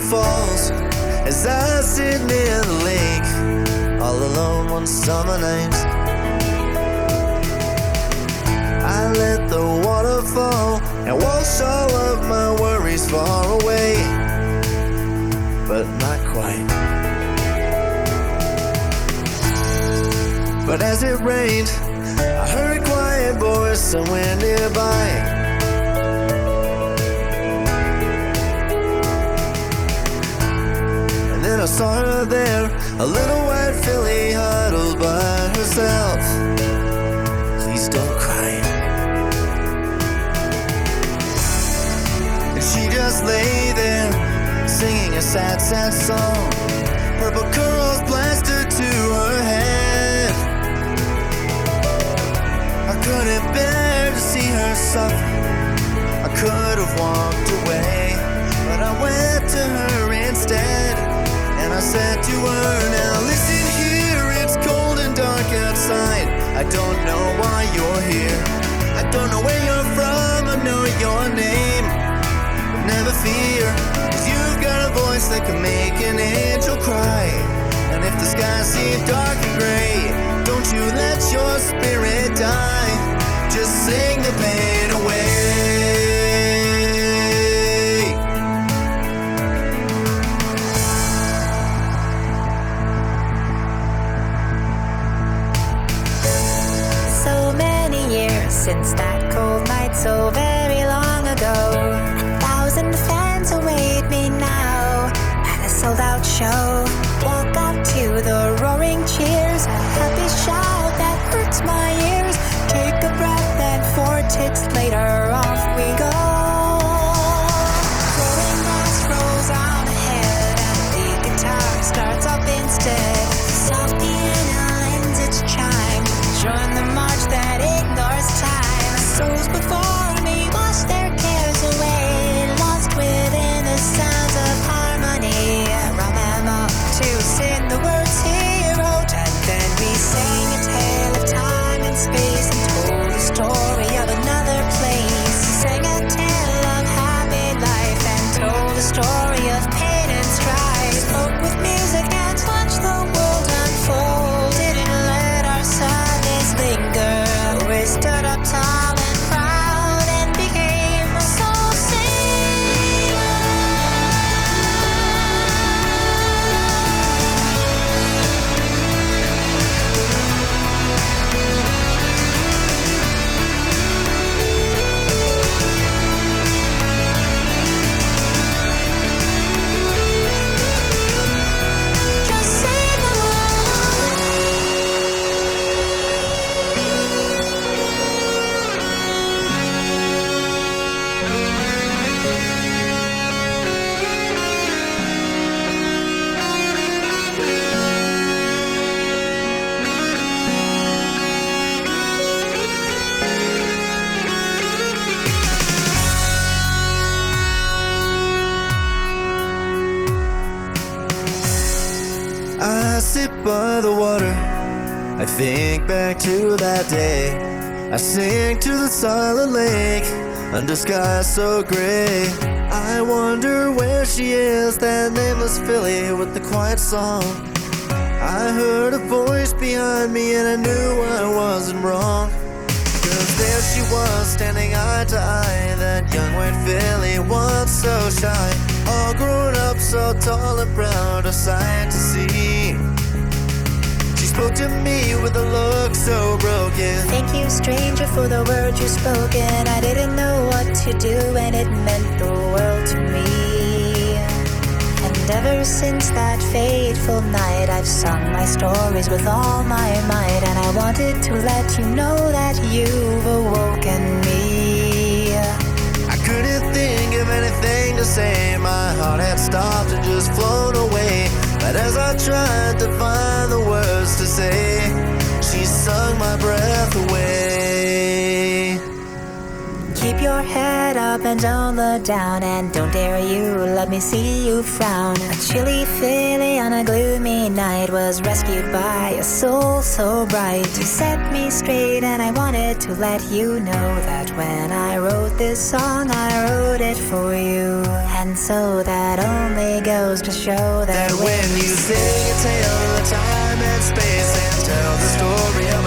falls as I sit near the lake, all alone one summer night. I let the water fall and wash all of my worries far away, but not quite. But as it rained, I heard a quiet voice somewhere nearby. And then I saw her there, a little white filly huddled by herself. Please don't cry. And she just lay there, singing a sad, sad song. Purple curls plastered to her head. I couldn't bear to see her suffer. I could have walked away, but I went to her instead. And I said to her, now listen here, it's cold and dark outside. I don't know why you're here. I don't know where you're from, I know your name. But never fear, 'cause you've got a voice that can make an angel cry. And if the sky seems dark and gray, don't you let your spirit die. Just sing the pain away. So many years since that cold night so very long ago. 1,000 fans await me now at a sold-out show. Walk up to the roaring cheers, a happy shout that hurts my ears. Take a breath and 4 ticks later off we go. Rolling glass rolls on ahead and the guitar starts up instead. Soft piano lends its chime, join the march that ignores time. Souls before me wash their cares away, lost within the sounds of harmony. Rum them up to sing the words he wrote, and then we sang a tale of time and space and told the story of another place. Sang a tale of happy life and told the story of pain and strife. Spoke with music and watched the world unfold. Didn't let our sadness linger. We stood up tall and proud and became a soul singer. Just say the I sit by the water, I think back to that day. I sing to the silent lake, under skies so gray. I wonder where she is, that nameless filly with the quiet song. I heard a voice behind me and I knew I wasn't wrong. 'Cause there she was, standing eye to eye, that young white filly once so shy. All grown up, so tall and proud, a sight to see. She spoke to me with a look so broken. Thank you, stranger, for the words you spoken. I didn't know what to do, and it meant the world to me. And ever since that fateful night, I've sung my stories with all my might. And I wanted to let you know that you've awoken me. I couldn't think of anything to say, my heart had stopped and just flown away. But as I tried to find the words to say, she sung my breath away. Keep your head up and don't look down, and don't dare you let me see you frown. A chilly filly on a gloomy night was rescued by a soul so bright. You set me straight and I wanted to let you know that when I wrote this song I wrote it for you. And so that only goes to show that When you sing a tale of time and space and tell the story of